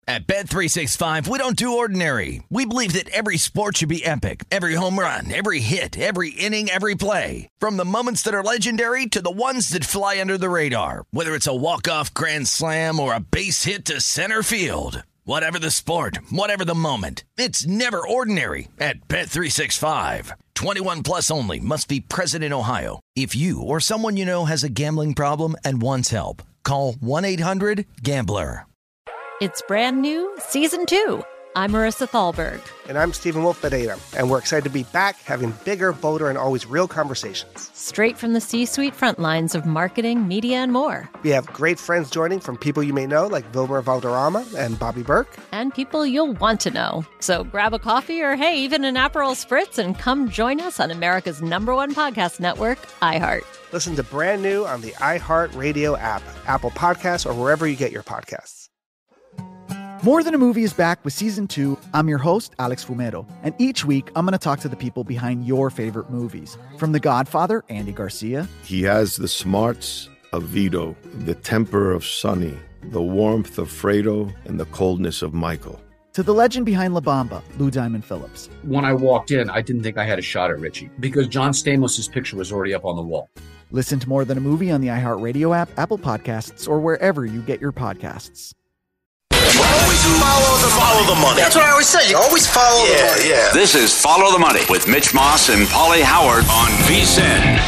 At Bet365, we don't do ordinary. We believe that every sport should be epic. Every home run, every hit, every inning, every play. From the moments that are legendary to the ones that fly under the radar. Whether it's a walk-off grand slam or a base hit to center field. Whatever the sport, whatever the moment. It's never ordinary at Bet365. 21 plus only. Must be present in Ohio. If you or someone you know has a gambling problem and wants help, call 1-800-GAMBLER. It's brand new, Season 2. I'm Marissa Thalberg. And I'm Stephen Wolf Pereira. And we're excited to be back having bigger, bolder, and always real conversations. Straight from the C-suite front lines of marketing, media, and more. We have great friends joining from people you may know, like Wilmer Valderrama and Bobby Burke. And people you'll want to know. So grab a coffee or, hey, even an Aperol Spritz and come join us on America's #1 podcast network, iHeart. Listen to Brand New on the iHeart Radio app, Apple Podcasts, or wherever you get your podcasts. More Than a Movie is back with Season 2. I'm your host, Alex Fumero, and each week I'm going to talk to the people behind your favorite movies. From The Godfather, Andy Garcia. He has the smarts of Vito, the temper of Sonny, the warmth of Fredo, and the coldness of Michael. To the legend behind La Bamba, Lou Diamond Phillips. When I walked in, I didn't think I had a shot at Richie because John Stamos' picture was already up on the wall. Listen to More Than a Movie on the iHeartRadio app, Apple Podcasts, or wherever you get your podcasts. Always follow the money. That's what I always say. You always follow the money. Yeah. This is Follow the Money with Mitch Moss and Paulie Howard on VSiN.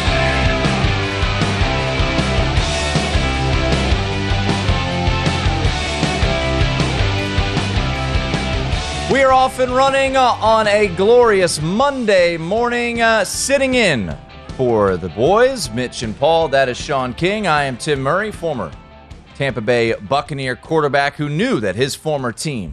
We are off and running on a glorious Monday morning, sitting in for the boys, Mitch and Paul. That is Sean King. I am Tim Murray, former Tampa Bay Buccaneer quarterback who knew that his former team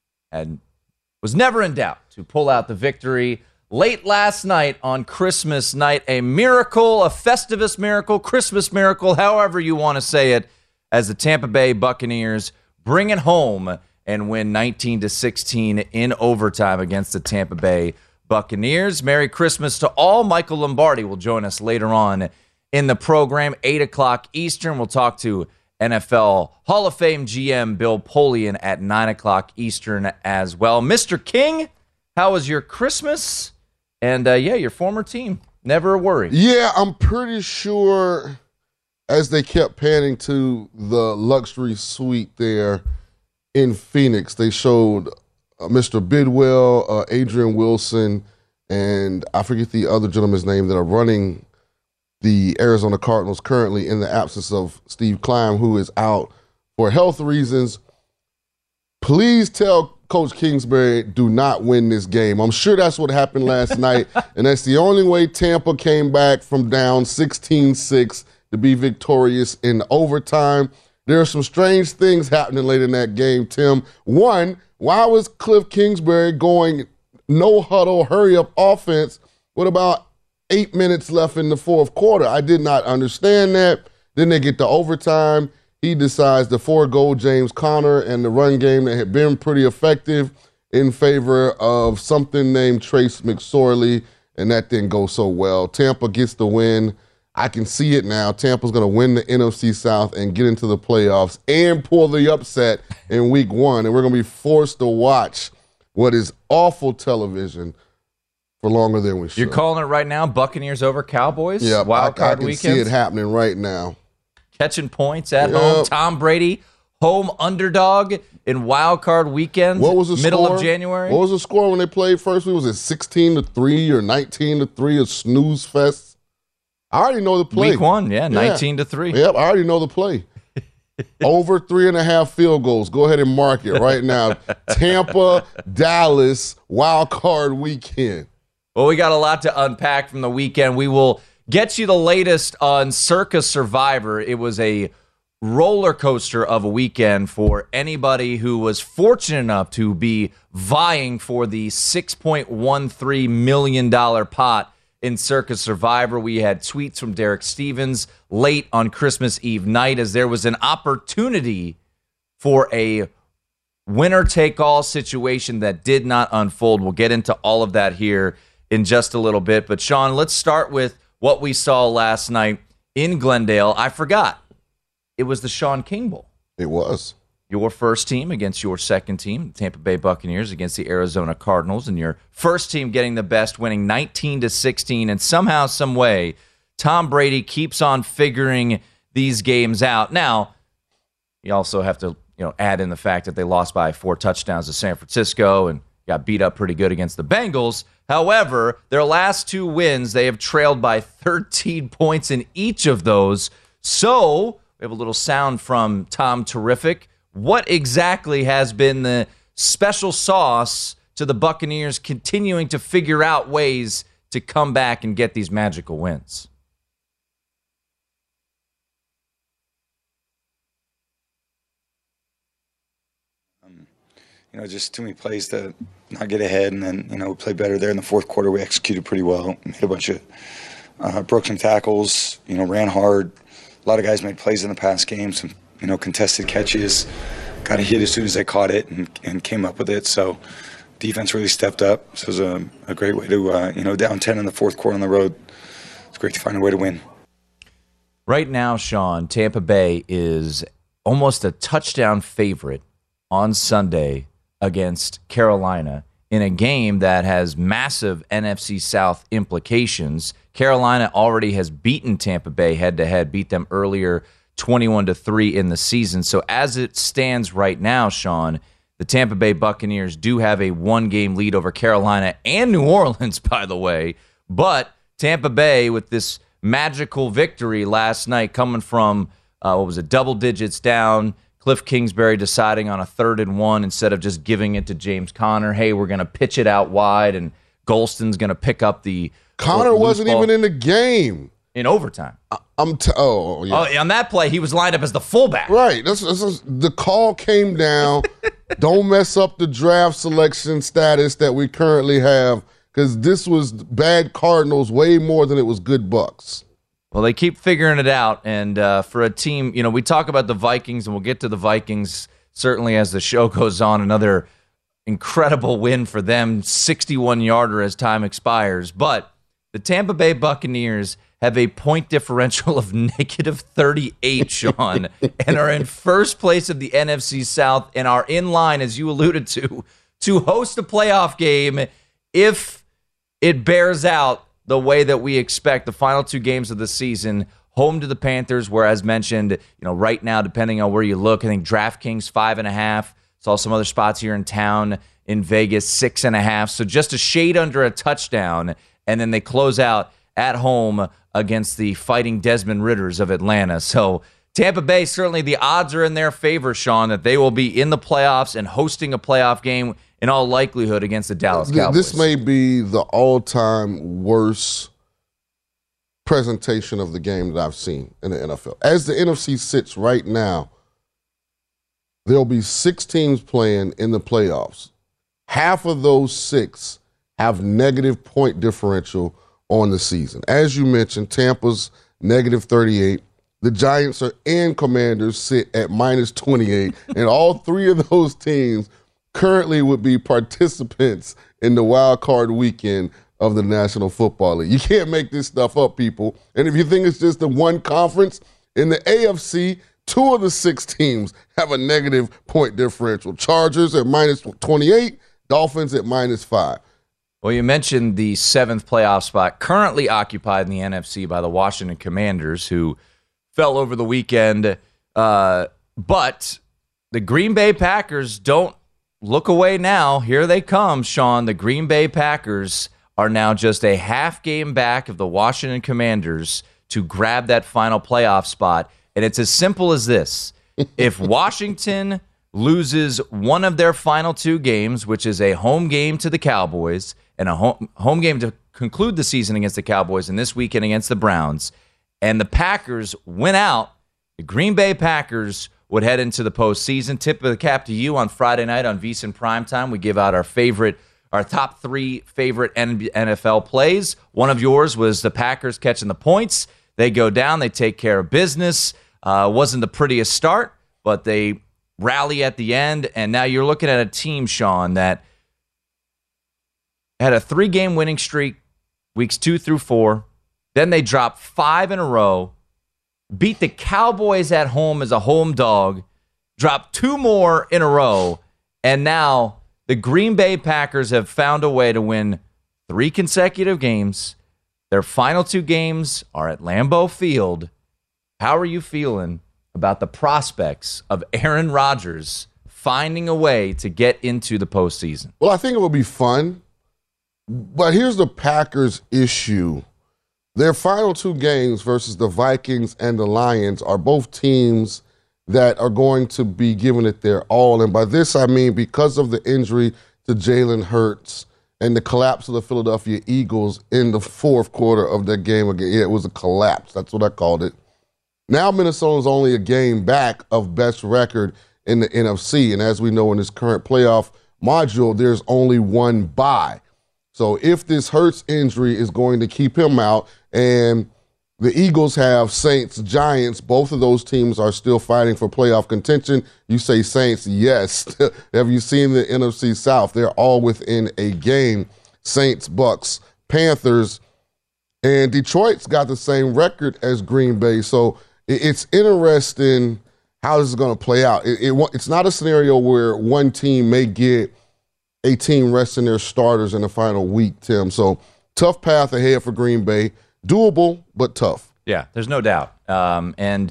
was never in doubt to pull out the victory late last night on Christmas night. A miracle, a Festivus miracle, Christmas miracle, however you want to say it, as the Tampa Bay Buccaneers bring it home and win 19-16 in overtime against the Tampa Bay Buccaneers. Merry Christmas to all. Michael Lombardi will join us later on in the program, 8 o'clock Eastern. We'll talk to NFL Hall of Fame GM Bill Polian at 9 o'clock Eastern as well. Mr. King, how was your Christmas? And, your former team. Never a worry. Yeah, I'm pretty sure as they kept panning to the luxury suite there in Phoenix, they showed Mr. Bidwell, Adrian Wilson, and I forget the other gentleman's name that are running the Arizona Cardinals currently in the absence of Steve Keim, who is out for health reasons. Please tell Coach Kingsbury, do not win this game. I'm sure that's what happened last night, and that's the only way Tampa came back from down 16-6 to be victorious in overtime. There are some strange things happening late in that game, Tim. One, why was Cliff Kingsbury going no huddle, hurry up offense with about 8 minutes left in the fourth quarter? I did not understand that. Then they get to overtime. He decides to forego James Conner and the run game that had been pretty effective in favor of something named Trace McSorley, and that didn't go so well. Tampa gets the win. I can see it now. Tampa's going to win the NFC South and get into the playoffs and pull the upset in week 1, and we're going to be forced to watch what is awful television for longer than we should. You're calling it right now, Buccaneers over Cowboys? Yeah, Wild card I can weekend. see it happening right now. Catching points at home. Tom Brady, home underdog in wild card weekend. What was the middle score? of January? What was the score when they played first week? Was it 16-3 or 19-3, a snooze fest? I already know the play. Week 1, 19-3. Yep, I already know the play. Over 3.5 field goals. Go ahead and mark it right now. Tampa, Dallas, wild card weekend. Well, we got a lot to unpack from the weekend. We will get you the latest on Circa Survivor. It was a roller coaster of a weekend for anybody who was fortunate enough to be vying for the $6.13 million pot in Circa Survivor. We had tweets from Derek Stevens late on Christmas Eve night as there was an opportunity for a winner-take-all situation that did not unfold. We'll get into all of that here in just a little bit. But, Sean, let's start with what we saw last night in Glendale. I forgot. It was the Sean King Bowl. It was. your first team against your second team, the Tampa Bay Buccaneers against the Arizona Cardinals, and your first team getting the best, winning 19-16, and somehow, some way, Tom Brady keeps on figuring these games out. Now, you also have to, add in the fact that they lost by 4 touchdowns to San Francisco and got beat up pretty good against the Bengals. However, their last 2 wins, they have trailed by 13 points in each of those. So, we have a little sound from Tom Terrific. What exactly has been the special sauce to the Buccaneers continuing to figure out ways to come back and get these magical wins? Just too many plays to not get ahead, and then, we played better there in the fourth quarter. We executed pretty well, made a bunch of broke some tackles, ran hard. A lot of guys made plays in the past game, some, contested catches, got a hit as soon as they caught it and came up with it. So defense really stepped up. So it was a great way to, down 10 in the fourth quarter on the road. It's great to find a way to win. Right now, Sean, Tampa Bay is almost a touchdown favorite on Sunday against Carolina in a game that has massive NFC South implications. Carolina already has beaten Tampa Bay head-to-head, beat them earlier 21-3 in the season. So as it stands right now, Sean, the Tampa Bay Buccaneers do have a 1-game lead over Carolina and New Orleans, by the way. But Tampa Bay, with this magical victory last night coming from, double digits down, Cliff Kingsbury deciding on a 3rd and 1 instead of just giving it to James Conner. Hey, we're going to pitch it out wide, and Golston's going to pick up the Conner wasn't even in the game. In overtime. Yeah. Oh, on that play, he was lined up as the fullback. Right. The call came down. Don't mess up the draft selection status that we currently have, because this was bad Cardinals way more than it was good Bucs. Well, they keep figuring it out, and for a team, we talk about the Vikings, and we'll get to the Vikings certainly as the show goes on. Another incredible win for them, 61-yarder as time expires. But the Tampa Bay Buccaneers have a point differential of -38, Sean, and are in first place of the NFC South and are in line, as you alluded to host a playoff game if it bears out the way that we expect. The final 2 games of the season, home to the Panthers, where, as mentioned, right now, depending on where you look, I think DraftKings 5.5. Saw some other spots here in town in Vegas, 6.5. So just a shade under a touchdown, and then they close out at home against the Fighting Desmond Ritters of Atlanta. So Tampa Bay, certainly the odds are in their favor, Sean, that they will be in the playoffs and hosting a playoff game in all likelihood against the Dallas Cowboys. This may be the all-time worst presentation of the game that I've seen in the NFL. As the NFC sits right now, there'll be 6 teams playing in the playoffs. Half of those 6 have negative point differential on the season. As you mentioned, Tampa's -38. The Giants and Commanders sit at -28, and all 3 of those teams currently would be participants in the wild card weekend of the National Football League. You can't make this stuff up, people. And if you think it's just the one conference, in the AFC, 2 of the 6 teams have a negative point differential. Chargers at -28, Dolphins at -5. Well, you mentioned the 7th playoff spot currently occupied in the NFC by the Washington Commanders, who fell over the weekend. But the Green Bay Packers don't look away now. Here they come, Sean. The Green Bay Packers are now just a half game back of the Washington Commanders to grab that final playoff spot. And it's as simple as this. If Washington loses one of their final 2 games, which is a home game to the Cowboys and a home game to conclude the season against the Cowboys and this weekend against the Browns, and the Packers win out, the Green Bay Packers would head into the postseason. Tip of the cap to you on Friday night on VSiN Primetime. We give out our top 3 favorite NFL plays. One of yours was the Packers catching the points. They go down, they take care of business. Wasn't the prettiest start, but they rally at the end. And now you're looking at a team, Sean, that had a 3-game winning streak, weeks 2 through 4. Then they dropped 5 in a row, beat the Cowboys at home as a home dog, dropped 2 more in a row, and now the Green Bay Packers have found a way to win 3 consecutive games. Their final 2 games are at Lambeau Field. How are you feeling about the prospects of Aaron Rodgers finding a way to get into the postseason? Well, I think it will be fun, but here's the Packers' issue. Their final 2 games versus the Vikings and the Lions are both teams that are going to be giving it their all. And by this, I mean because of the injury to Jalen Hurts and the collapse of the Philadelphia Eagles in the fourth quarter of that game again. Yeah, it was a collapse. That's what I called it. Now Minnesota's only a game back of best record in the NFC. And as we know in this current playoff module, there's only 1 bye. So if this Hurts injury is going to keep him out, and the Eagles have Saints, Giants, both of those teams are still fighting for playoff contention. You say Saints, yes. Have you seen the NFC South? They're all within a game. Saints, Bucks, Panthers, and Detroit's got the same record as Green Bay. So it's interesting how this is going to play out. It's not a scenario where one team may get a team resting their starters in the final week, Tim. So tough path ahead for Green Bay. Doable, but tough. Yeah, there's no doubt. And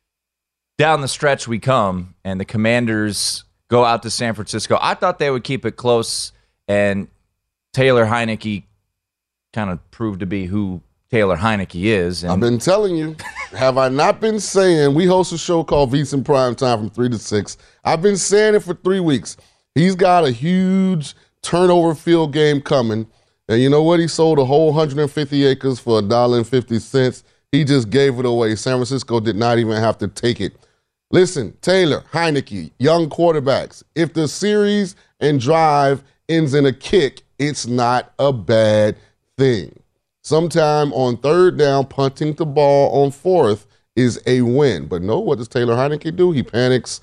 down the stretch we come, and the Commanders go out to San Francisco. I thought they would keep it close, and Taylor Heineke kind of proved to be who Taylor Heineke is. And I've been telling you, have I not been saying, we host a show called VSiN Prime Time from 3 to 6. I've been saying it for 3 weeks. He's got a huge turnover field game coming. And you know what? He sold a whole 150 acres for $1.50. He just gave it away. San Francisco did not even have to take it. Listen, Taylor, Heineke, young quarterbacks. If the series and drive ends in a kick, it's not a bad thing. Sometime on 3rd down, punting the ball on 4th is a win. But no, what does Taylor Heineke do? He panics,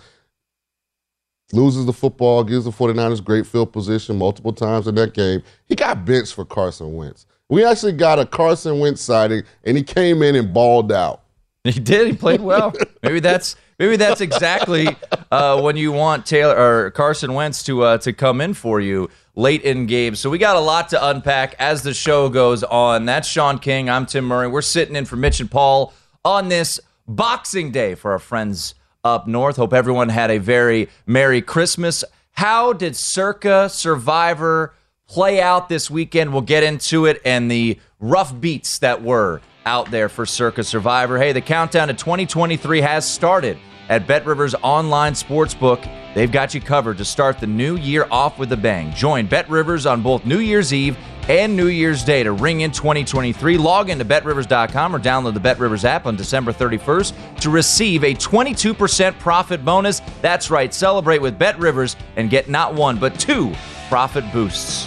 loses the football, gives the 49ers great field position multiple times in that game. He got benched for Carson Wentz. We actually got a Carson Wentz sighting, and he came in and balled out. He did. He played well. Maybe that's exactly when you want Taylor or Carson Wentz to come in for you late in games. So we got a lot to unpack as the show goes on. That's Sean King. I'm Tim Murray. We're sitting in for Mitch and Paul on this Boxing Day for our friends up north. Hope everyone had a very Merry Christmas. How did Circa Survivor play out this weekend? We'll get into it and the rough beats that were out there for Circa Survivor. Hey, the countdown to 2023 has started at BetRivers Online Sportsbook. They've got you covered to start the new year off with a bang. Join BetRivers on both New Year's Eve and New Year's Day to ring in 2023. Log into BetRivers.com or download the BetRivers app on December 31st to receive a 22% profit bonus. That's right, celebrate with BetRivers and get not 1 but 2 profit boosts.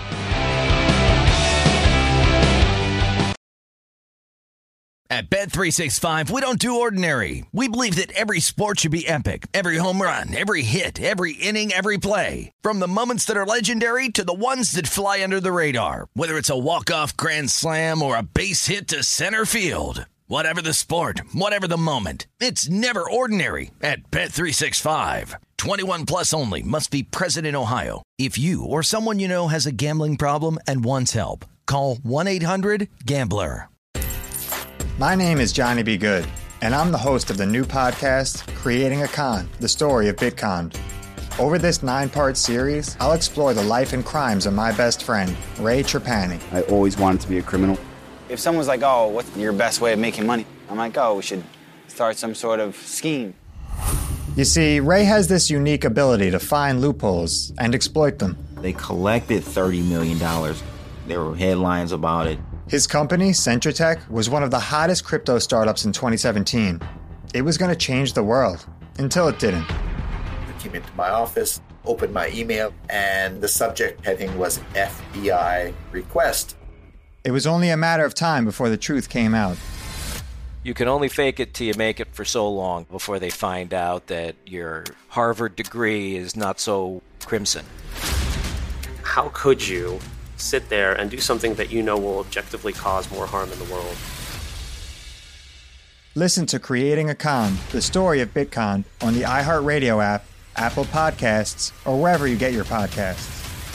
At Bet365, we don't do ordinary. We believe that every sport should be epic. Every home run, every hit, every inning, every play. From the moments that are legendary to the ones that fly under the radar. Whether it's a walk-off grand slam or a base hit to center field. Whatever the sport, whatever the moment. It's never ordinary at Bet365. 21 plus only. Must be present in Ohio. If you or someone you know has a gambling problem and wants help, call 1-800-GAMBLER. My name is Johnny B. Good, and I'm the host of the new podcast, Creating a Con, the story of Bitcoin. Over this 9-part series, I'll explore the life and crimes of my best friend, Ray Trapani. I always wanted to be a criminal. If someone's like, oh, what's your best way of making money? I'm like, oh, we should start some sort of scheme. You see, Ray has this unique ability to find loopholes and exploit them. They collected $30 million. There were headlines about it. His company, Centratech, was one of the hottest crypto startups in 2017. It was going to change the world, until it didn't. I came into my office, opened my email, and the subject heading was FBI request. It was only a matter of time before the truth came out. You can only fake it till you make it for so long before they find out that your Harvard degree is not so crimson. How could you sit there and do something that you know will objectively cause more harm in the world? Listen to Creating a Con, the story of Bitcon, on the iHeartRadio app, Apple Podcasts, or wherever you get your podcasts.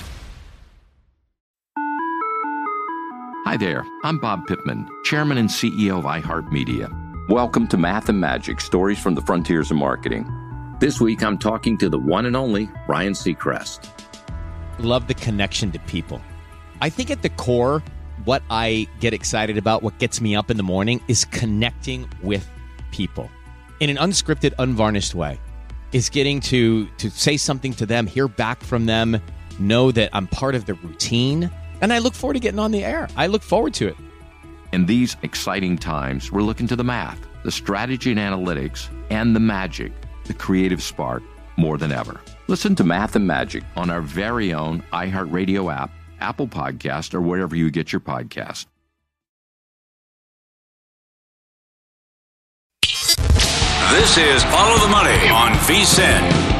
Hi there, I'm Bob Pittman, Chairman and CEO of iHeartMedia. Welcome to Math and Magic, Stories from the Frontiers of Marketing. This week, I'm talking to the one and only Ryan Seacrest. Love the connection to people. I think at the core, what I get excited about, what gets me up in the morning, is connecting with people in an unscripted, unvarnished way. Is getting to say something to them, hear back from them, know that I'm part of the routine. And I look forward to getting on the air. I look forward to it. In these exciting times, we're looking to the math, the strategy and analytics, and the magic, the creative spark, more than ever. Listen to Math and Magic on our very own iHeartRadio app, Apple Podcast, or wherever you get your podcast. This is Follow the Money on VSiN.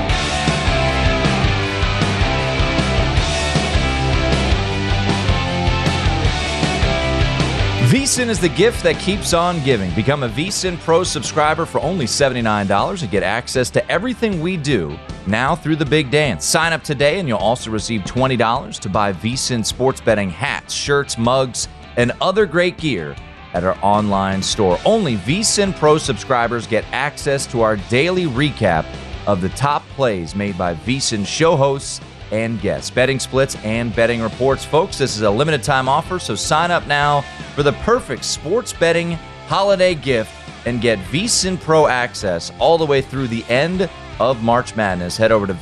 VSiN is the gift that keeps on giving. Become a VSiN Pro subscriber for only $79 and get access to everything we do now through the big dance. Sign up today and you'll also receive $20 to buy VSiN sports betting hats, shirts, mugs, and other great gear at our online store. Only VSiN Pro subscribers get access to our daily recap of the top plays made by VSiN show hosts and guests, betting splits and betting reports. Folks, this is a limited time offer, so sign up now for the perfect sports betting holiday gift and get VSiN Pro access all the way through the end of March Madness. Head over to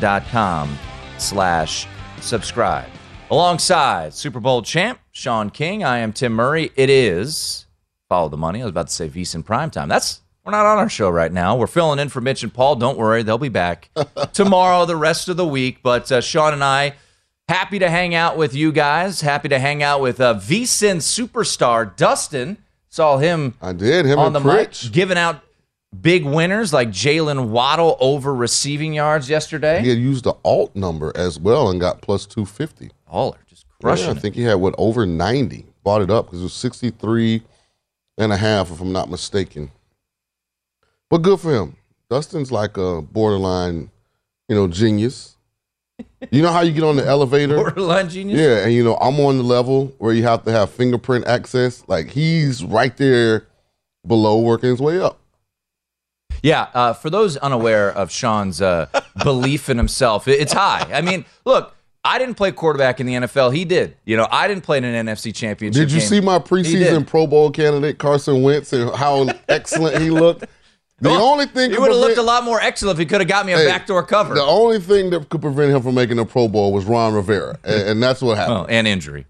vsin.com/subscribe. Alongside Super Bowl champ Sean King, I am Tim Murray. It is Follow the Money. I was about to say VSiN Primetime. We're not on our show right now. We're filling in for Mitch and Paul. Don't worry, they'll be back tomorrow, the rest of the week. But Sean and I, happy to hang out with you guys. Happy to hang out with VSiN superstar Dustin. Saw him. I did. Him on and the Pritch. mic, giving out big winners like Jalen Waddle over receiving yards yesterday. He had used the alt number as well and got plus 250. Baller, just crushing I think he had, over 90. Bought it up because it was 63 and a half, if I'm not mistaken. But good for him. Dustin's like a borderline, genius. You know how you get on the elevator? Borderline genius? Yeah, and I'm on the level where you have to have fingerprint access. Like, he's right there below working his way up. Yeah, for those unaware of Sean's belief in himself, it's high. I mean, look, I didn't play quarterback in the NFL. He did. I didn't play in an NFC championship Did you game. see my preseason Pro Bowl candidate, Carson Wentz, and how excellent he looked? The only thing he would have looked a lot more excellent if he could have got me a backdoor cover. The only thing that could prevent him from making a Pro Bowl was Ron Rivera, and that's what happened. Oh, and injury.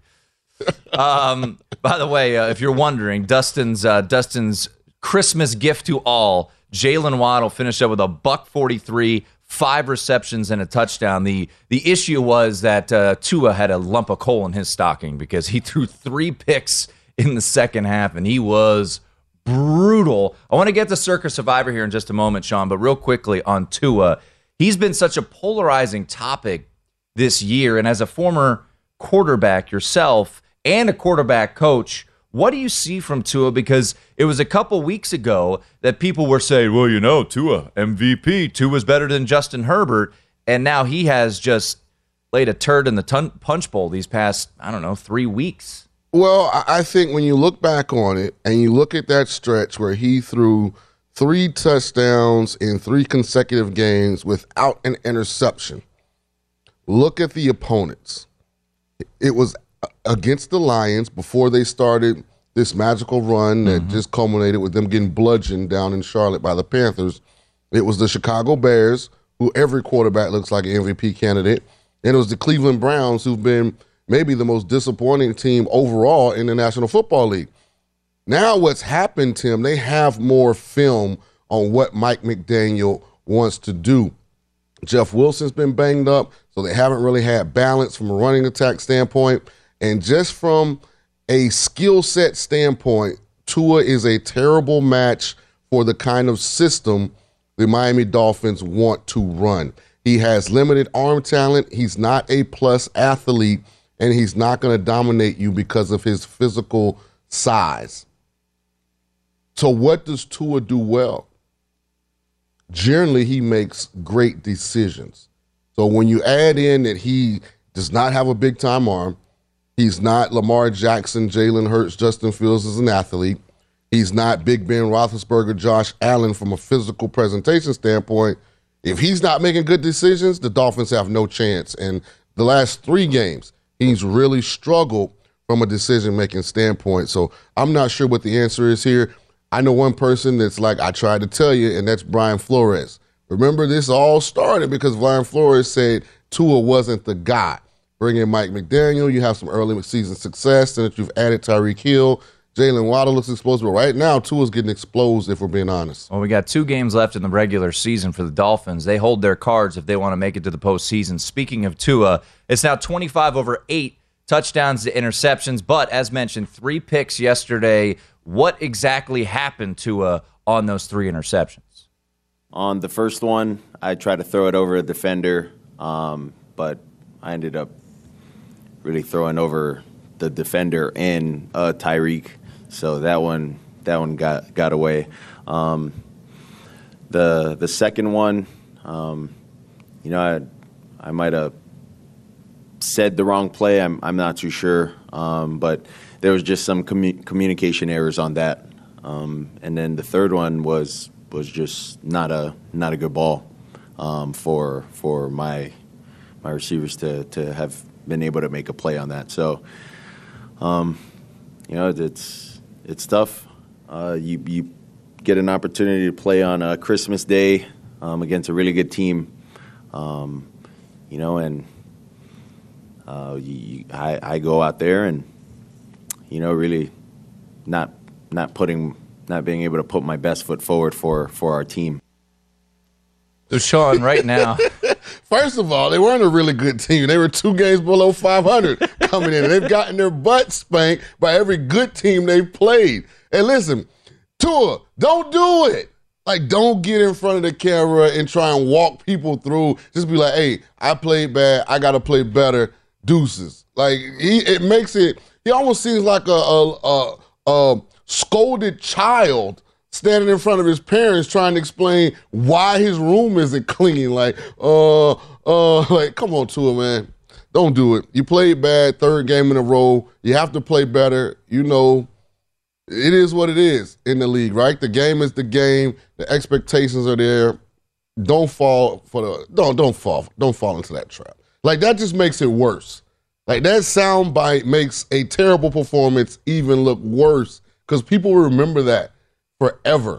By the way, if you're wondering, Dustin's Christmas gift to all, Jalen Waddle finished up with a $143, 5 receptions and a touchdown. The issue was that Tua had a lump of coal in his stocking because he threw 3 picks in the second half, and he was brutal. I want to get to Circus Survivor here in just a moment, Sean, but real quickly on Tua. He's been such a polarizing topic this year, and as a former quarterback yourself and a quarterback coach, what do you see from Tua? Because it was a couple weeks ago that people were saying, well, Tua, MVP, Tua's better than Justin Herbert, and now he has just laid a turd in the punch bowl these past, 3 weeks. Well, I think when you look back on it and you look at that stretch where he threw 3 touchdowns in 3 consecutive games without an interception, look at the opponents. It was against the Lions before they started this magical run that just culminated with them getting bludgeoned down in Charlotte by the Panthers. It was the Chicago Bears, who every quarterback looks like an MVP candidate, and it was the Cleveland Browns, who've been maybe the most disappointing team overall in the National Football League. Now what's happened, Tim, they have more film on what Mike McDaniel wants to do. Jeff Wilson's been banged up, so they haven't really had balance from a running attack standpoint. And just from a skill set standpoint, Tua is a terrible match for the kind of system the Miami Dolphins want to run. He has limited arm talent. He's not a plus athlete, and he's not going to dominate you because of his physical size. So what does Tua do well? Generally, he makes great decisions. So when you add in that he does not have a big-time arm, he's not Lamar Jackson, Jalen Hurts, Justin Fields as an athlete, he's not Big Ben Roethlisberger, Josh Allen from a physical presentation standpoint, if he's not making good decisions, the Dolphins have no chance. And the last 3 games, he's really struggled from a decision-making standpoint. So I'm not sure what the answer is here. I know one person that's like, I tried to tell you, and that's Brian Flores. Remember, this all started because Brian Flores said Tua wasn't the guy. Bring in Mike McDaniel, you have some early season success, and that you've added Tyreek Hill. Jalen Waddle looks explosive. But right now, Tua's getting exposed, if we're being honest. Well, we got 2 games left in the regular season for the Dolphins. They hold their cards if they want to make it to the postseason. Speaking of Tua, it's now 25/8 touchdowns to interceptions, but as mentioned, 3 picks yesterday. What exactly happened to on those 3 interceptions? On the first one, I tried to throw it over a defender, but I ended up really throwing over the defender and Tyreek. So that one got away. The second one, I might have said the wrong play. I'm not too sure, but there was just some communication errors on that. And then the third one was just not a good ball for my receivers to have been able to make a play on that. So, it's tough. You get an opportunity to play on Christmas Day against a really good team, and I go out there and really not being able to put my best foot forward for our team. So Sean, right now, first of all, they weren't a really good team. They were 2 games below 500 coming in. They've gotten their butts spanked by every good team they've played. And listen, Tua, don't do it. Like, don't get in front of the camera and try and walk people through. Just be like, hey, I played bad. I got to play better. Deuces. Like, he almost seems like a scolded child standing in front of his parents trying to explain why his room isn't clean. Like, come on, Tua, man. Don't do it. You played bad, 3rd game in a row. You have to play better. It is what it is in the league, right? The game is the game. The expectations are there. Don't fall into that trap. Like, that just makes it worse. Like, that soundbite makes a terrible performance even look worse because people remember that forever.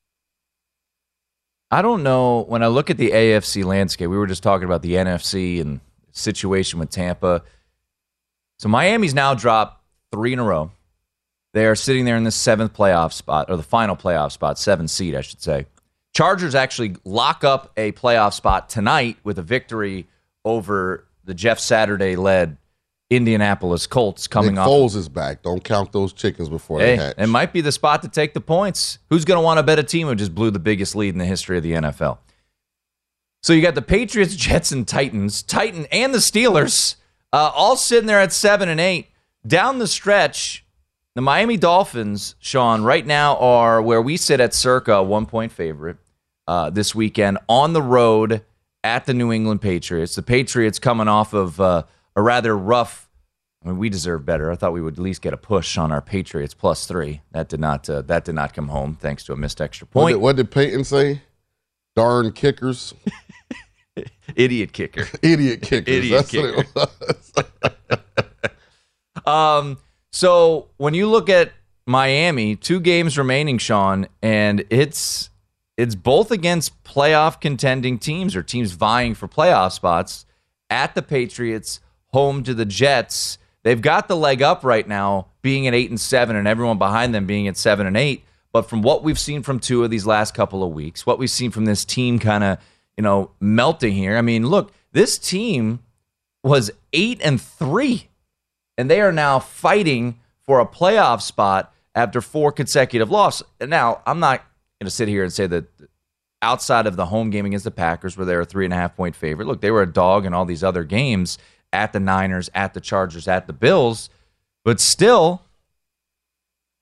I don't know. When I look at the AFC landscape, we were just talking about the NFC and situation with Tampa. So Miami's now dropped 3 in a row. They are sitting there in the 7th playoff spot, or the final playoff spot, 7th seed, I should say. Chargers actually lock up a playoff spot tonight with a victory over the Jeff Saturday-led Indianapolis Colts coming off. Nick Foles is back. Don't count those chickens before they hatch. It might be the spot to take the points. Who's going to want to bet a team who just blew the biggest lead in the history of the NFL? So you got the Patriots, Jets, and Titan, and the Steelers all sitting there at 7 and 8. Down the stretch, the Miami Dolphins, Sean, right now are where we sit at circa a 1-point favorite this weekend on the road at the New England Patriots. The Patriots coming off of a rather rough. I mean, we deserve better. I thought we would at least get a push on our Patriots +3. That did not come home thanks to a missed extra point. What did Peyton say? Darn kickers. Idiot kicker. Idiot kickers. Idiot That's kicker. What it was. So when you look at Miami, 2 games remaining, Sean, and it's both against playoff contending teams or teams vying for playoff spots. At the Patriots, home to the Jets. They've got the leg up right now, being at 8 and 7, and everyone behind them being at 7 and 8. But from what we've seen from Tua these last couple of weeks, what we've seen from this team kind of, melting here. I mean, look, this team was 8 and 3, and they are now fighting for a playoff spot after 4 consecutive losses. Now, I'm not going to sit here and say that outside of the home game against the Packers, where they were a 3.5-point favorite. Look, they were a dog in all these other games at the Niners, at the Chargers, at the Bills. But still,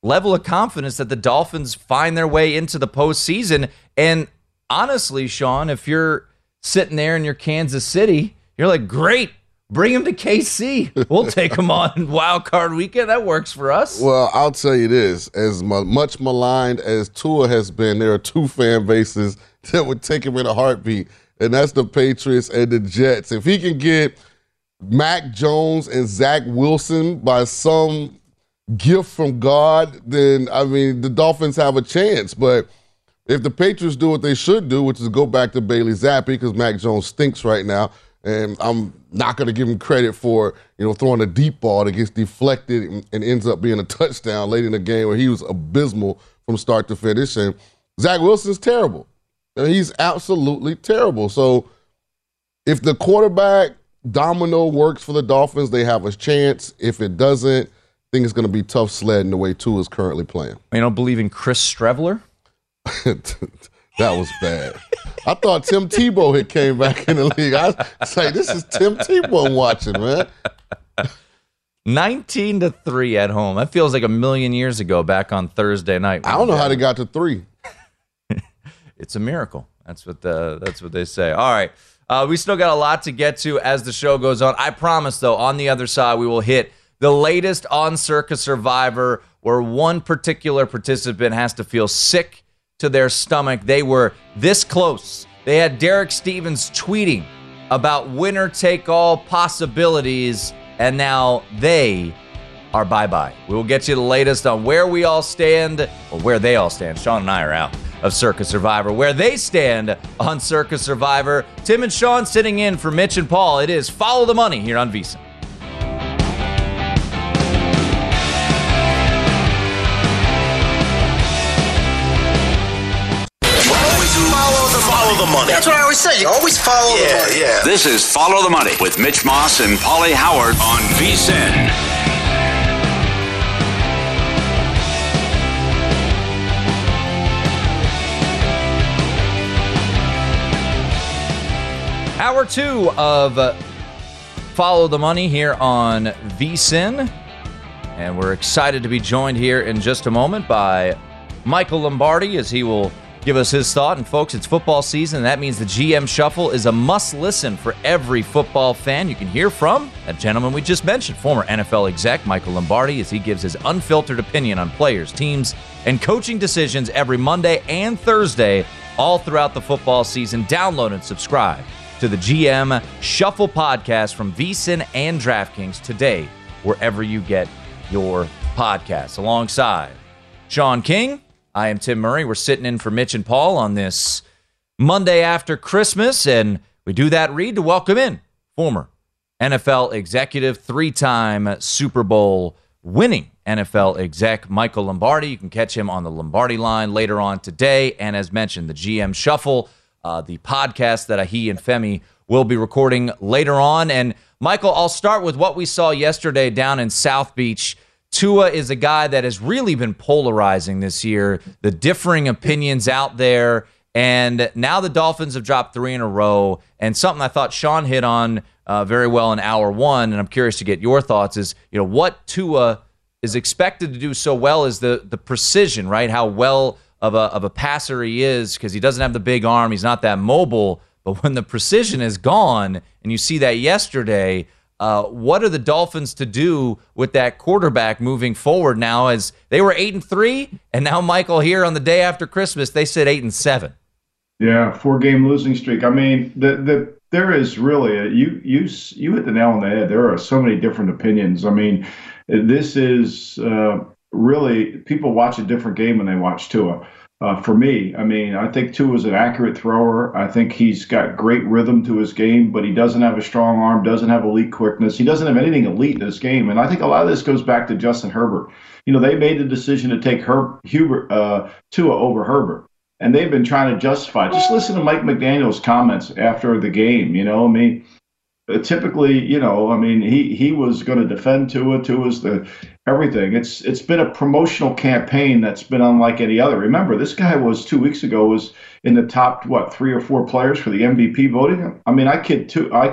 level of confidence that the Dolphins find their way into the postseason. And honestly, Sean, if you're sitting there in your Kansas City, you're like, great, bring him to KC. We'll take him on wild card weekend. That works for us. Well, I'll tell you this. As much maligned as Tua has been, there are two fan bases that would take him in a heartbeat, and that's the Patriots and the Jets. If he can get Mac Jones and Zach Wilson by some gift from God, then, I mean, the Dolphins have a chance. But if the Patriots do what they should do, which is go back to Bailey Zappi, because Mac Jones stinks right now, and I'm not going to give him credit for, throwing a deep ball that gets deflected and ends up being a touchdown late in the game where he was abysmal from start to finish. And Zach Wilson's terrible. He's absolutely terrible. So if the quarterback domino works for the Dolphins, they have a chance. If it doesn't, I think it's going to be tough sledding the way Tua is currently playing. You don't believe in Chris Streveler? That was bad. I thought Tim Tebow had came back in the league. I was like, this is Tim Tebow I'm watching, man. 19-3 at home. That feels like a million years ago back on Thursday night. I don't know how they got to 3. It's a miracle. That's what they say. All right. We still got a lot to get to as the show goes on. I promise, though, on the other side, we will hit the latest on Circa Survivor, where one particular participant has to feel sick to their stomach. They were this close. They had Derek Stevens tweeting about winner-take-all possibilities, and now they are bye-bye. We will get you the latest on where we all stand, or where they all stand. Sean and I are out of Circa Survivor. Where they stand on Circa Survivor. Tim and Sean sitting in for Mitch and Paul. It is Follow the Money here on VSiN. Follow the money. That's what I always say. You always follow the money. Yeah. This is Follow the Money with Mitch Moss and Paulie Howard on VSiN. Hour 2 of Follow the Money here on VSiN. And we're excited to be joined here in just a moment by Michael Lombardi as he will give us his thought. And folks, it's football season, and that means the GM Shuffle is a must-listen for every football fan. You can hear from that gentleman we just mentioned, former NFL exec Michael Lombardi, as he gives his unfiltered opinion on players, teams, and coaching decisions every Monday and Thursday all throughout the football season. Download and subscribe to the GM Shuffle podcast from VSiN and DraftKings today, wherever you get your podcasts. Alongside Sean King, I am Tim Murray. We're sitting in for Mitch and Paul on this Monday after Christmas, and we do that read to welcome in former NFL executive, 3-time Super Bowl winning NFL exec Michael Lombardi. You can catch him on the Lombardi line later on today, and as mentioned, the GM Shuffle, the podcast that he and Femi will be recording later on. And Michael, I'll start with what we saw yesterday down in South Beach. Tua is a guy that has really been polarizing this year, the differing opinions out there, and now the Dolphins have dropped 3 in a row, and something I thought Sean hit on very well in hour 1, and I'm curious to get your thoughts, is what Tua is expected to do so well is the precision, right? How well of a passer he is, because he doesn't have the big arm, he's not that mobile, but when the precision is gone, and you see that yesterday, what are the Dolphins to do with that quarterback moving forward now? As they were 8-3, and now Michael here on the day after Christmas, they said 8-7. Yeah, 4-game losing streak. I mean, there is really you hit the nail on the head. There are so many different opinions. I mean, this is really people watch a different game when they watch Tua. For me, I mean, I think Tua is an accurate thrower. I think he's got great rhythm to his game, but he doesn't have a strong arm, doesn't have elite quickness. He doesn't have anything elite in this game. And I think a lot of this goes back to Justin Herbert. They made the decision to take Tua over Herbert, and they've been trying to justify it. Just listen to Mike McDaniel's comments after the game. I mean, typically, he was going to defend Tua. Tua's the everything. It's been a promotional campaign that's been unlike any other. Remember, this guy was 2 weeks ago was in the top 3 or 4 players for the MVP voting. I mean, I kid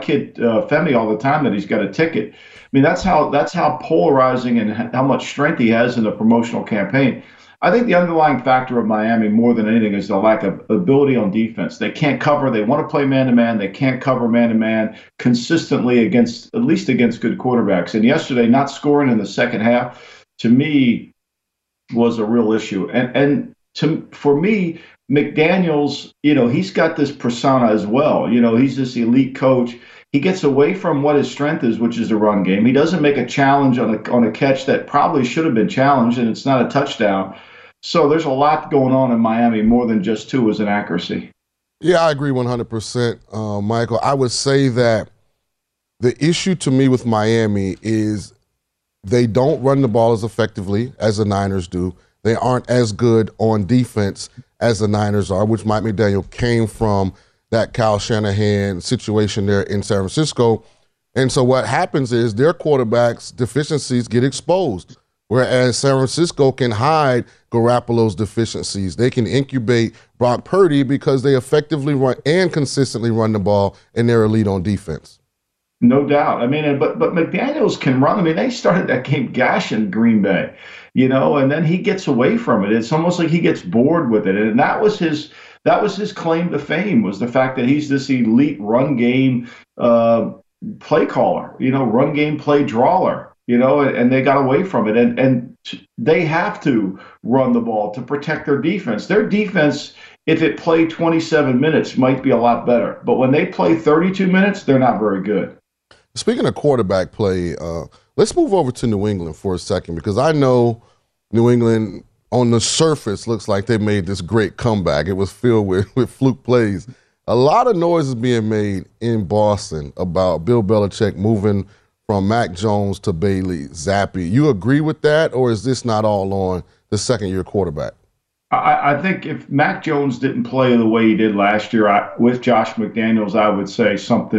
Femi all the time that he's got a ticket. I mean, that's how polarizing and how much strength he has in the promotional campaign. I think the underlying factor of Miami more than anything is the lack of ability on defense. They can't cover. They want to play man-to-man. They can't cover man-to-man consistently against good quarterbacks. And yesterday, not scoring in the second half, to me, was a real issue. And for me, McDaniels, he's got this persona as well. He's this elite coach. He gets away from what his strength is, which is the run game. He doesn't make a challenge on a catch that probably should have been challenged, and it's not a touchdown. So there's a lot going on in Miami more than just Tua's inaccuracy. Yeah, I agree 100%, Michael. I would say that the issue to me with Miami is they don't run the ball as effectively as the Niners do. They aren't as good on defense as the Niners are, which Mike McDaniel came from that Kyle Shanahan situation there in San Francisco. And so what happens is their quarterbacks' deficiencies get exposed, whereas San Francisco can hide Garoppolo's deficiencies. They can incubate Brock Purdy because they effectively run and consistently run the ball, and they're elite on defense. No doubt. I mean, but McDaniels can run. I mean, they started that game gashing Green Bay, and then he gets away from it. It's almost like he gets bored with it. And that was his claim to fame, was the fact that he's this elite run game play caller, run game play drawer, and they got away from it. And they have to run the ball to protect their defense. Their defense, if it played 27 minutes, might be a lot better. But when they play 32 minutes, they're not very good. Speaking of quarterback play, let's move over to New England for a second, because I know New England on the surface looks like they made this great comeback. It was filled with fluke plays. A lot of noise is being made in Boston about Bill Belichick moving from Mac Jones to Bailey Zappi. You agree with that, or is this not all on the second-year quarterback? I think if Mac Jones didn't play the way he did last year with Josh McDaniels, I would say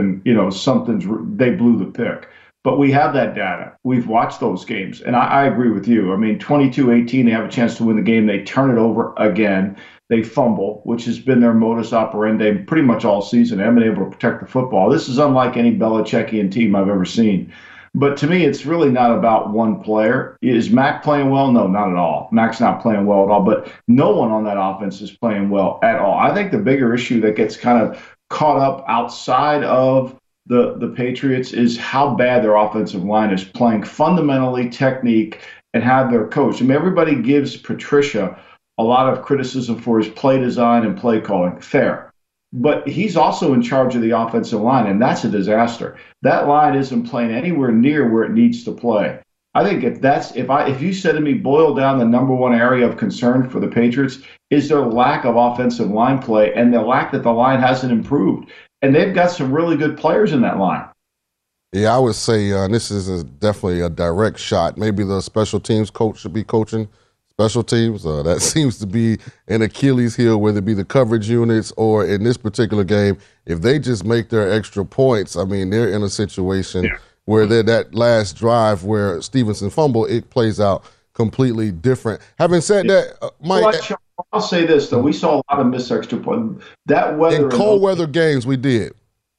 they blew the pick. But we have that data. We've watched those games, and I agree with you. I mean, 22-18, they have a chance to win the game. They turn it over again. They fumble, which has been their modus operandi pretty much all season. They haven't been able to protect the football. This is unlike any Belichickian team I've ever seen. But to me, it's really not about one player. Is Mac playing well? No, not at all. Mac's not playing well at all, but no one on that offense is playing well at all. I think the bigger issue that gets kind of caught up outside of the Patriots is how bad their offensive line is playing fundamentally, technique, and how their coach. I mean, everybody gives Patricia a lot of criticism for his play design and play calling. Fair. But he's also in charge of the offensive line, and that's a disaster. That line isn't playing anywhere near where it needs to play. I think if you said to me, boil down the number one area of concern for the Patriots is their lack of offensive line play and the lack that the line hasn't improved. And they've got some really good players in that line. Yeah, I would say this is definitely a direct shot. Maybe the special teams coach should be coaching special teams. That seems to be an Achilles heel, whether it be the coverage units or in this particular game. If they just make their extra points, I mean, they're in a situation where they're that last drive where Stevenson fumble, it plays out completely different. Having said that, Mike. Well, I'll say this, though. We saw a lot of missed extra points. That weather in cold weather games, we did.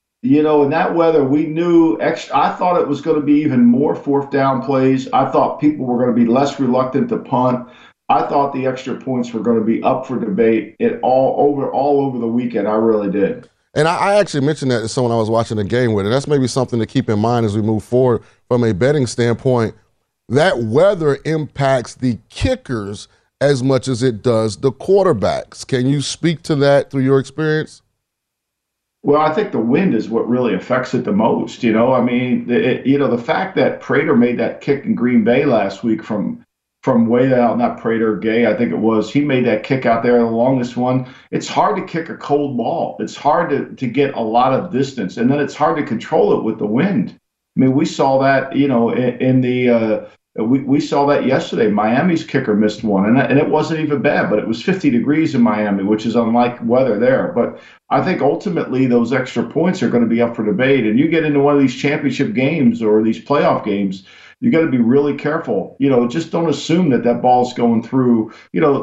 In that weather, we knew I thought it was going to be even more fourth down plays. I thought people were going to be less reluctant to punt. I thought the extra points were going to be up for debate all over the weekend. I really did. And I actually mentioned that to someone I was watching the game with, and that's maybe something to keep in mind as we move forward from a betting standpoint. That weather impacts the kickers as much as it does the quarterbacks. Can you speak to that through your experience? Well, I think the wind is what really affects it the most. I mean, the fact that Prater made that kick in Green Bay last week from way out, not Prater, Gay, I think it was. He made that kick out there, the longest one. It's hard to kick a cold ball. It's hard to get a lot of distance, and then it's hard to control it with the wind. I mean, we saw that, in the We saw that yesterday. Miami's kicker missed one, and it wasn't even bad, but it was 50 degrees in Miami, which is unlike weather there. But I think ultimately those extra points are going to be up for debate. And you get into one of these championship games or these playoff games, you got to be really careful. Just don't assume that ball's going through.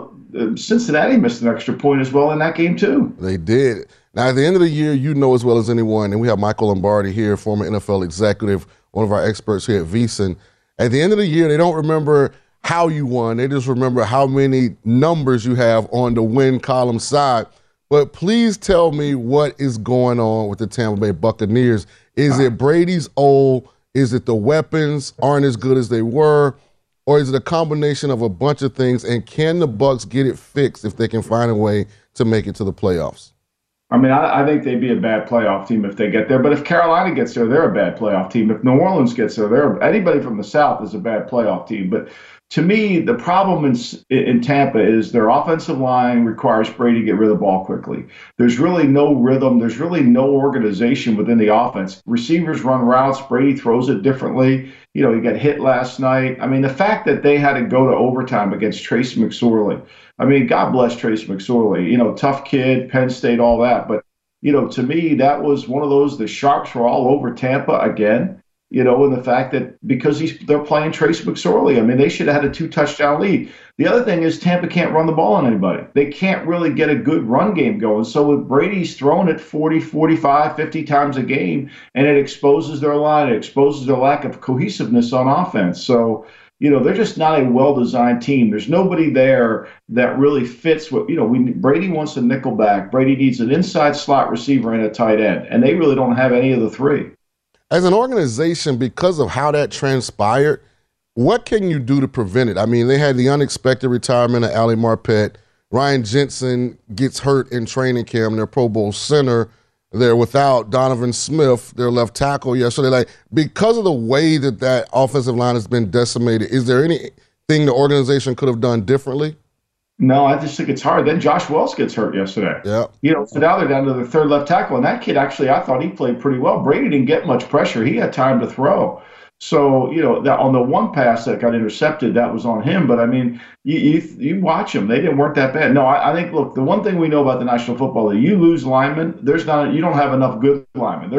Cincinnati missed an extra point as well in that game too. They did. Now, at the end of the year, as well as anyone, and we have Michael Lombardi here, former NFL executive, one of our experts here at VSiN. At the end of the year, they don't remember how you won. They just remember how many numbers you have on the win column side. But please tell me what is going on with the Tampa Bay Buccaneers. Is it Brady's old? Is it the weapons aren't as good as they were? Or is it a combination of a bunch of things? And can the Bucs get it fixed if they can find a way to make it to the playoffs? I mean, I think they'd be a bad playoff team if they get there. But if Carolina gets there, they're a bad playoff team. If New Orleans gets there, anybody from the South is a bad playoff team. But to me, the problem in Tampa is their offensive line requires Brady to get rid of the ball quickly. There's really no rhythm. There's really no organization within the offense. Receivers run routes. Brady throws it differently. He got hit last night. I mean, the fact that they had to go to overtime against Trace McSorley. I mean, God bless Trace McSorley. Tough kid, Penn State, all that. But, to me, that was one of those, the Sharps were all over Tampa again. And the fact that because they're playing Trace McSorley, I mean, they should have had a 2-touchdown lead. The other thing is Tampa can't run the ball on anybody. They can't really get a good run game going. So with Brady's throwing it 40, 45, 50 times a game, and it exposes their line, it exposes their lack of cohesiveness on offense. So, they're just not a well-designed team. There's nobody there that really fits what, Brady wants a nickel back. Brady needs an inside slot receiver and a tight end, and they really don't have any of the three. As an organization, because of how that transpired, what can you do to prevent it? I mean, they had the unexpected retirement of Ali Marpet. Ryan Jensen gets hurt in training camp, their Pro Bowl center. They're without Donovan Smith, their left tackle yesterday. Because of the way that offensive line has been decimated, is there anything the organization could have done differently? No, I just think it's hard. Then Josh Wells gets hurt yesterday. Yeah. So now they're down to the third left tackle. And that kid, actually, I thought he played pretty well. Brady didn't get much pressure. He had time to throw. So, that on the one pass that got intercepted, that was on him. But, I mean, you watch them. They weren't that bad. No, I think, look, the one thing we know about the National Football League, you lose linemen, you don't have enough good linemen.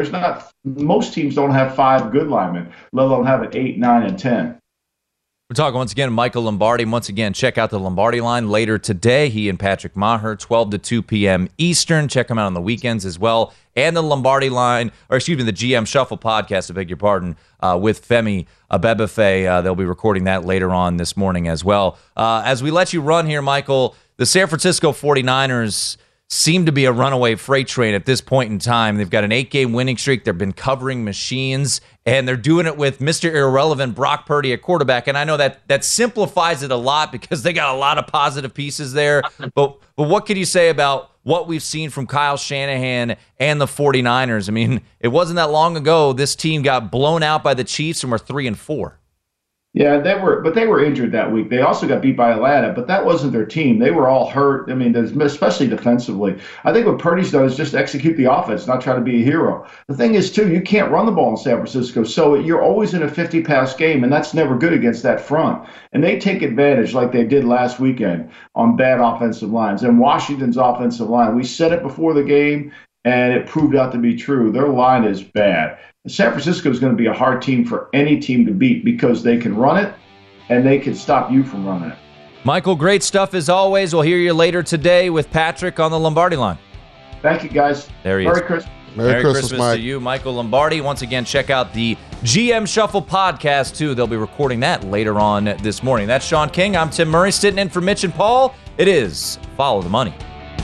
Most teams don't have 5 good linemen, let alone have it 8, 9, and 10. We're talking once again Michael Lombardi. Once again, check out the Lombardi Line later today. He and Patrick Maher, 12 to 2 p.m. Eastern. Check him out on the weekends as well. And the Lombardi Line, the GM Shuffle podcast, I beg your pardon, with Femi Abebefe. They'll be recording that later on this morning as well. As we let you run here, Michael, the San Francisco 49ers seem to be a runaway freight train at this point in time. They've got an 8-game winning streak. They've been covering machines, and they're doing it with Mr. Irrelevant Brock Purdy at quarterback. And I know that simplifies it a lot because they got a lot of positive pieces there. But what could you say about what we've seen from Kyle Shanahan and the 49ers? I mean, it wasn't that long ago this team got blown out by the Chiefs and were 3-4. Yeah, they were injured that week. They also got beat by Atlanta, but that wasn't their team. They were all hurt. I mean, especially defensively. I think what Purdy's done is just execute the offense, not try to be a hero. The thing is, too, you can't run the ball in San Francisco, so you're always in a 50-pass game, and that's never good against that front. And they take advantage, like they did last weekend, on bad offensive lines. And Washington's offensive line, we said it before the game, and it proved out to be true. Their line is bad. San Francisco is going to be a hard team for any team to beat because they can run it and they can stop you from running it. Michael, great stuff as always. We'll hear you later today with Patrick on the Lombardi Line. Thank you, guys. There he Merry is. Christmas. Merry Christmas, Mike. To you, Michael Lombardi. Once again, check out the GM Shuffle podcast, too. They'll be recording that later on this morning. That's Sean King. I'm Tim Murray, sitting in for Mitch and Paul. It is Follow the Money.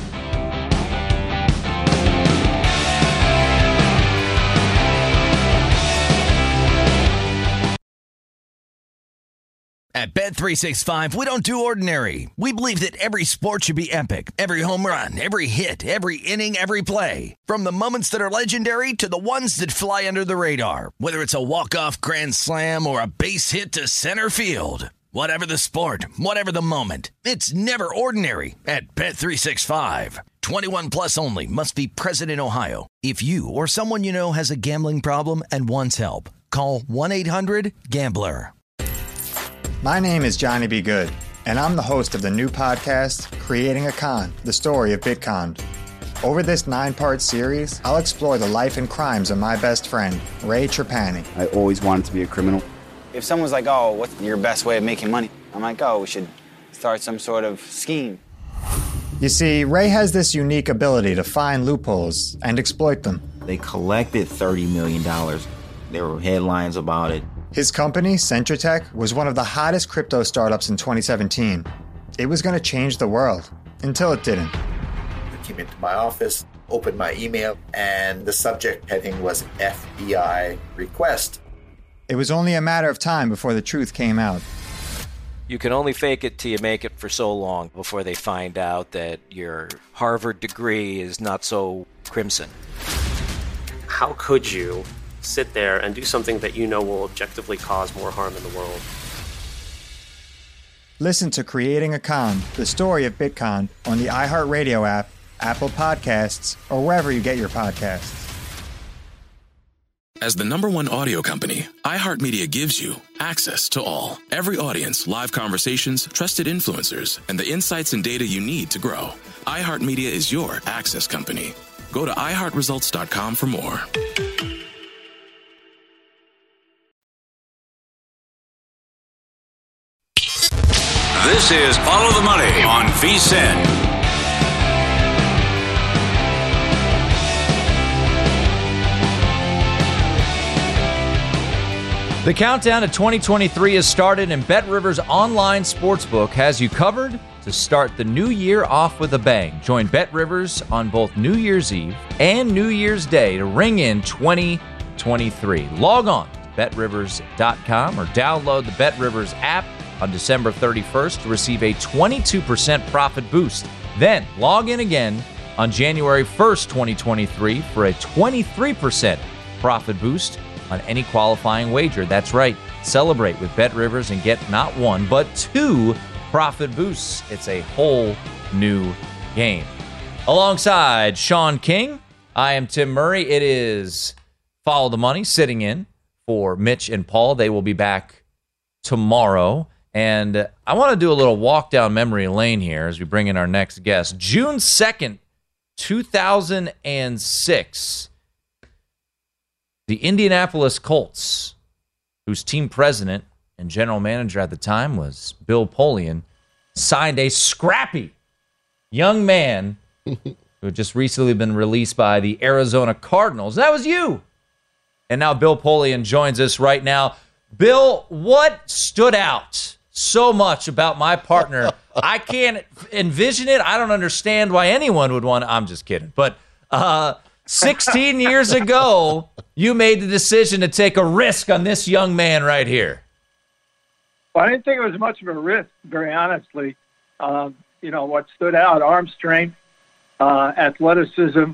At Bet365, we don't do ordinary. We believe that every sport should be epic. Every home run, every hit, every inning, every play. From the moments that are legendary to the ones that fly under the radar. Whether it's a walk-off grand slam or a base hit to center field. Whatever the sport, whatever the moment. It's never ordinary at Bet365. 21 plus only. Must be present in Ohio. If you or someone you know has a gambling problem and wants help, call 1-800-GAMBLER. My name is Johnny B. Good, and I'm the host of the new podcast, Creating a Con, the story of Bitcon. Over this 9-part series, I'll explore the life and crimes of my best friend, Ray Trapani. I always wanted to be a criminal. If someone's like, oh, what's your best way of making money? I'm like, oh, we should start some sort of scheme. You see, Ray has this unique ability to find loopholes and exploit them. They collected $30 million. There were headlines about it. His company, Centratech, was one of the hottest crypto startups in 2017. It was going to change the world, until it didn't. I came into my office, opened my email, and the subject heading was FBI request. It was only a matter of time before the truth came out. You can only fake it till you make it for so long before they find out that your Harvard degree is not so crimson. How could you sit there and do something that you know will objectively cause more harm in the world? Listen to Creating a Con, the story of Bitcon, on the iHeartRadio app, Apple Podcasts, or wherever you get your podcasts. As the #1 audio company, iHeartMedia gives you access to all. Every audience, live conversations, trusted influencers, and the insights and data you need to grow. iHeartMedia is your access company. Go to iHeartResults.com for more. This is Follow the Money on VSiN. The countdown to 2023 has started, and BetRivers Online Sportsbook has you covered to start the new year off with a bang. Join BetRivers on both New Year's Eve and New Year's Day to ring in 2023. Log on to BetRivers.com or download the BetRivers app on December 31st to receive a 22% profit boost. Then log in again on January 1st, 2023 for a 23% profit boost on any qualifying wager. That's right. Celebrate with BetRivers and get not one, but 2 profit boosts. It's a whole new game. Alongside Sean King, I am Tim Murray. It is Follow the Money sitting in for Mitch and Paul. They will be back tomorrow. And I want to do a little walk down memory lane here as we bring in our next guest. June 2nd, 2006. The Indianapolis Colts, whose team president and general manager at the time was Bill Polian, signed a scrappy young man who had just recently been released by the Arizona Cardinals. That was you. And now Bill Polian joins us right now. Bill, what stood out so much about my partner? I can't envision it. I don't understand why anyone would want to. I'm just kidding. But 16 years ago, you made the decision to take a risk on this young man right here. Well, I didn't think it was much of a risk, very honestly. What stood out, arm strength, athleticism,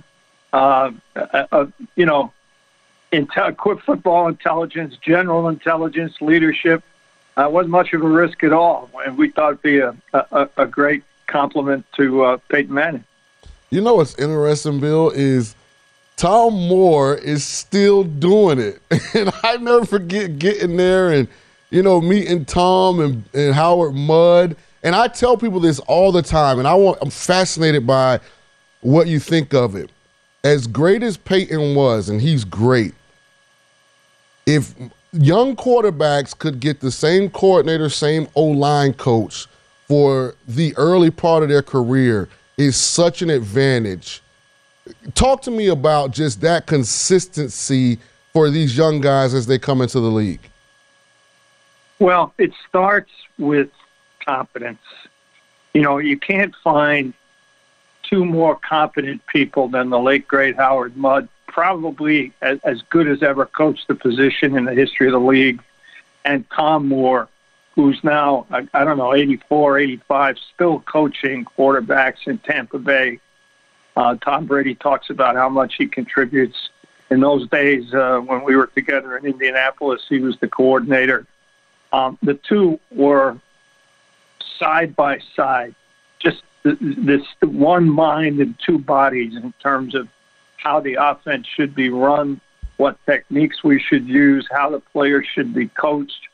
quick football intelligence, general intelligence, leadership. Wasn't much of a risk at all. And we thought it'd be a great compliment to Peyton Manning. You know what's interesting, Bill, is Tom Moore is still doing it. And I never forget getting there and, meeting Tom and Howard Mudd. And I tell people this all the time, and I'm fascinated by what you think of it. As great as Peyton was, and he's great, if young quarterbacks could get the same coordinator, same O-line coach for the early part of their career, is such an advantage. Talk to me about just that consistency for these young guys as they come into the league. Well, it starts with competence. You can't find 2 more competent people than the late, great Howard Mudd, probably as good as ever coached the position in the history of the league, and Tom Moore, who's now, 84, 85, still coaching quarterbacks in Tampa Bay. Tom Brady talks about how much he contributes. In those days when we were together in Indianapolis, he was the coordinator. The two were side by side, just this one mind and 2 bodies in terms of how the offense should be run, what techniques we should use, how the players should be coached.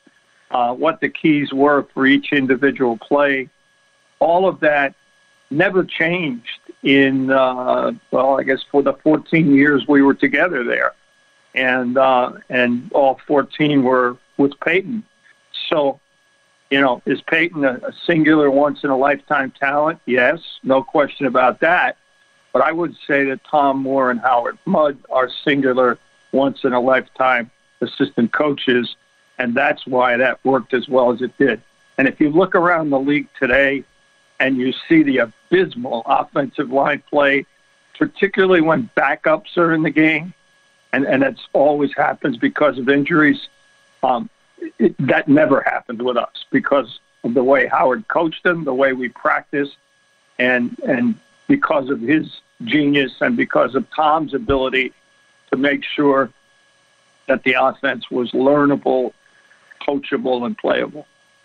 what the keys were for each individual play. All of that never changed in, I guess for the 14 years we were together there. And all 14 were with Peyton. So, is Peyton a singular once-in-a-lifetime talent? Yes, no question about that. But I would say that Tom Moore and Howard Mudd are singular once-in-a-lifetime assistant coaches, and that's why that worked as well as it did. And if you look around the league today and you see the abysmal offensive line play, particularly when backups are in the game, and that's always happens because of injuries, that never happened with us because of the way Howard coached them, the way we practiced, and because of his genius and because of Tom's ability to make sure that the offense was learnable, coachable, and playable.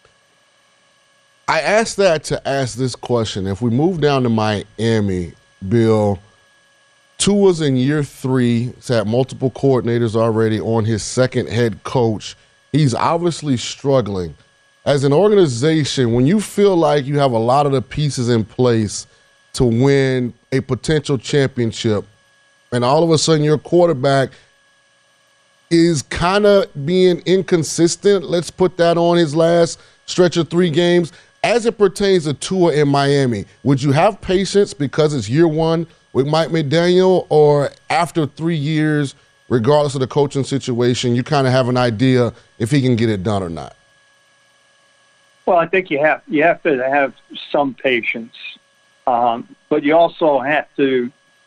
I asked that to ask this question. If we move down to Miami, Bill, Tua's in year 3. He's had multiple coordinators already, on his second head coach. He's obviously struggling. As an organization, when you feel like you have a lot of the pieces in place to win a potential championship, and all of a sudden your quarterback is kind of being inconsistent, let's put that on his last stretch of 3 games, as it pertains to Tua in Miami, would you have patience because it's year 1 with Mike McDaniel, or after 3 years, regardless of the coaching situation, you kind of have an idea if he can get it done or not? Well, I think you have to have some patience, but you also have to,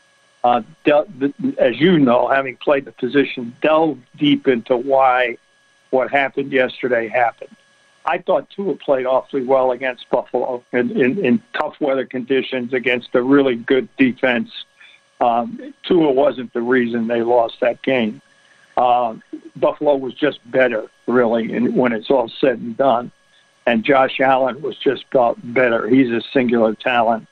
as you know, having played the position, delve deep into why what happened yesterday happened. I thought Tua played awfully well against Buffalo in tough weather conditions against a really good defense. Tua wasn't the reason they lost that game. Buffalo was just better, really, when it's all said and done. And Josh Allen was just better. He's a singular talent.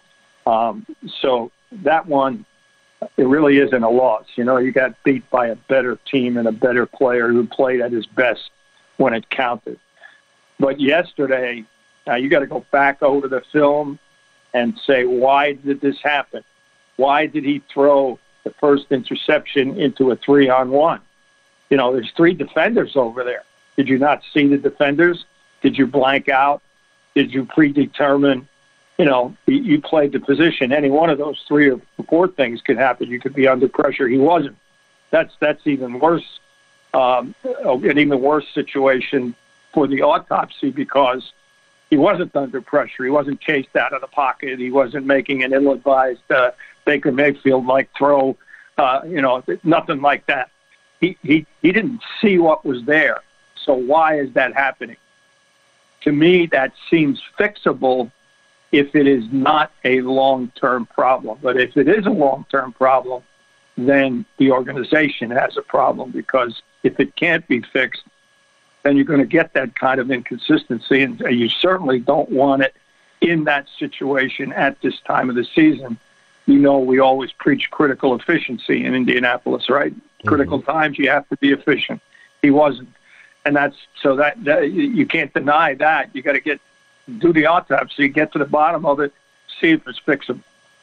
So that one, it really isn't a loss. You got beat by a better team and a better player who played at his best when it counted. But yesterday, you got to go back over the film and say, why did this happen? Why did he throw the first interception into a 3-on-1? There's 3 defenders over there. Did you not see the defenders? Did you blank out? Did you predetermine? You played the position. Any one of those 3 or 4 things could happen. You could be under pressure. He wasn't. That's even worse. An even worse situation for the autopsy because he wasn't under pressure. He wasn't chased out of the pocket. He wasn't making an ill-advised Baker Mayfield-like throw. Nothing like that. He didn't see what was there. So why is that happening? To me, that seems fixable if it is not a long-term problem. But if it is a long-term problem, then the organization has a problem because if it can't be fixed, then you're going to get that kind of inconsistency, and you certainly don't want it in that situation at this time of the season. We always preach critical efficiency in Indianapolis, right? Mm-hmm. Critical times, you have to be efficient. He wasn't. And that you can't deny that. You got to do the autopsy, get to the bottom of it, see if it's fixable.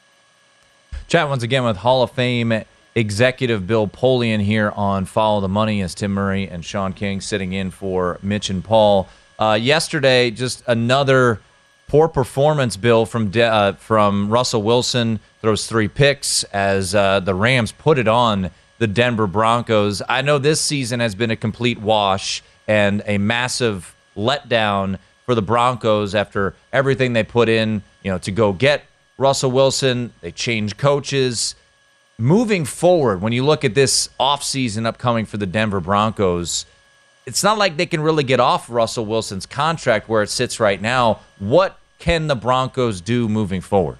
Chat once again with Hall of Fame executive Bill Polian here on Follow the Money as Tim Murray and Sean King sitting in for Mitch and Paul. Yesterday, just another poor performance, Bill, from Russell Wilson. Throws 3 picks as the Rams put it on the Denver Broncos. I know this season has been a complete wash and a massive letdown for the Broncos after everything they put in, to go get Russell Wilson. They changed coaches. Moving forward, when you look at this offseason upcoming for the Denver Broncos, it's not like they can really get off Russell Wilson's contract where it sits right now. What can the Broncos do moving forward?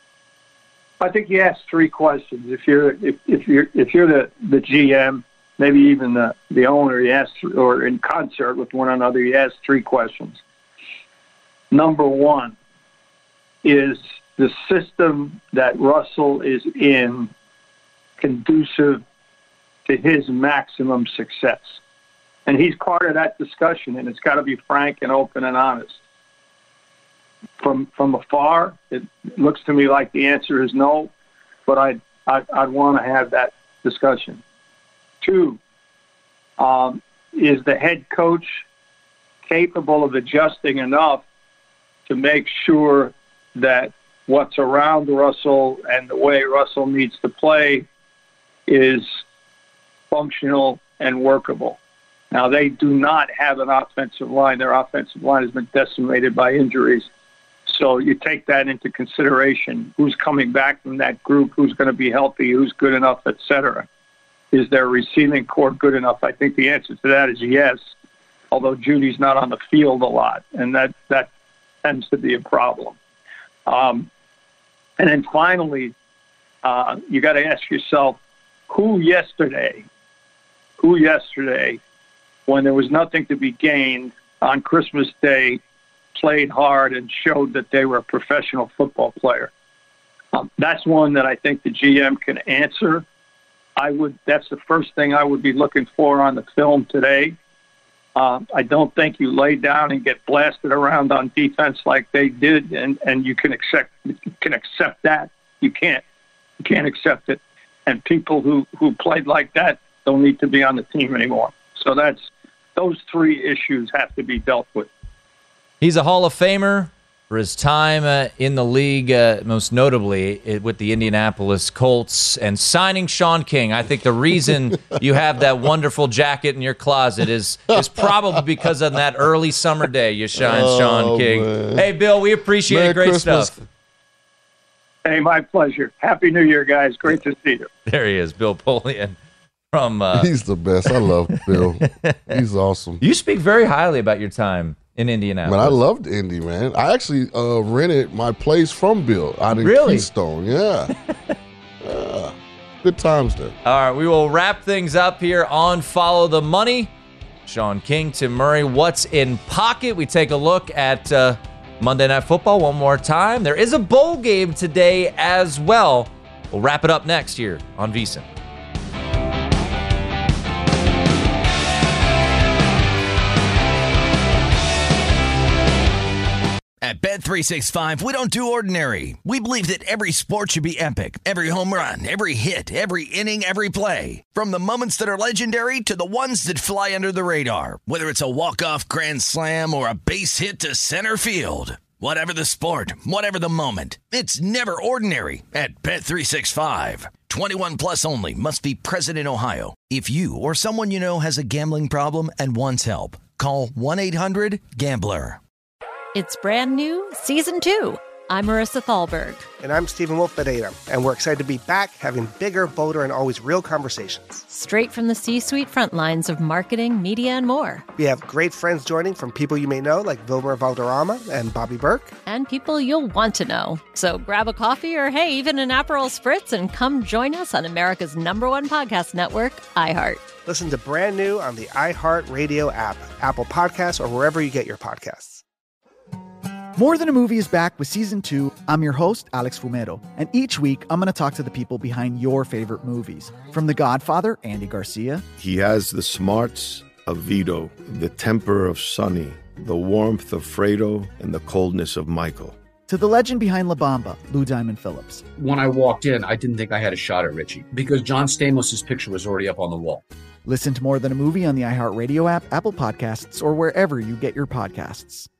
I think you ask 3 questions. If you're the GM, maybe even the owner, you ask, or in concert with one another, you ask 3 questions. Number 1, is the system that Russell is in conducive to his maximum success? And he's part of that discussion, and it's got to be frank and open and honest. From afar, it looks to me like the answer is no, but I'd want to have that discussion. 2, is the head coach capable of adjusting enough to make sure that what's around Russell and the way Russell needs to play is functional and workable? Now, they do not have an offensive line. Their offensive line has been decimated by injuries. So you take that into consideration. Who's coming back from that group? Who's going to be healthy? Who's good enough, et cetera? Is their receiving core good enough? I think the answer to that is yes, although Judy's not on the field a lot, and that tends to be a problem. And then finally, you got to ask yourself, who yesterday, when there was nothing to be gained on Christmas Day, played hard and showed that they were a professional football player? That's one that I think the GM can answer. That's the first thing I would be looking for on the film today. I don't think you lay down and get blasted around on defense like they did, and you can accept that. You can't accept it. And people who played like that don't need to be on the team anymore. So those 3 issues have to be dealt with. He's a Hall of Famer for his time in the league, most notably with the Indianapolis Colts, and signing Sean King. I think the reason you have that wonderful jacket in your closet is probably because of that early summer day you shined Sean King. Man. Hey, Bill, we appreciate Merry it. Great Christmas. stuff. Hey, my pleasure. Happy New Year, guys. Great to see you. There he is, Bill Polian. He's the best. I love Bill. He's awesome. You speak very highly about your time in Indianapolis. Man, I loved Indy, man. I actually rented my place from Bill out in Keystone. Yeah. Good times there. All right, we will wrap things up here on Follow the Money. Sean King, Tim Murray, what's in pocket? We take a look at Monday Night Football one more time. There is a bowl game today as well. We'll wrap it up next year on VSiN. At Bet365, we don't do ordinary. We believe that every sport should be epic. Every home run, every hit, every inning, every play. From the moments that are legendary to the ones that fly under the radar. Whether it's a walk-off grand slam or a base hit to center field. Whatever the sport, whatever the moment. It's never ordinary at Bet365. 21 plus only. Must be present in Ohio. If you or someone you know has a gambling problem and wants help, call 1-800-GAMBLER. It's brand new, Season 2. I'm Marissa Thalberg. And I'm Stephen Wolf-Ferreira. And we're excited to be back having bigger, bolder, and always real conversations. Straight from the C-suite front lines of marketing, media, and more. We have great friends joining from people you may know, like Wilmer Valderrama and Bobby Burke. And people you'll want to know. So grab a coffee or, hey, even an Aperol Spritz and come join us on America's #1 podcast network, iHeart. Listen to Brand New on the iHeart Radio app, Apple Podcasts, or wherever you get your podcasts. More Than a Movie is back with Season 2. I'm your host, Alex Fumero, and each week I'm going to talk to the people behind your favorite movies. From The Godfather, Andy Garcia. He has the smarts of Vito, the temper of Sonny, the warmth of Fredo, and the coldness of Michael. To the legend behind La Bamba, Lou Diamond Phillips. When I walked in, I didn't think I had a shot at Richie because John Stamos' picture was already up on the wall. Listen to More Than a Movie on the iHeartRadio app, Apple Podcasts, or wherever you get your podcasts.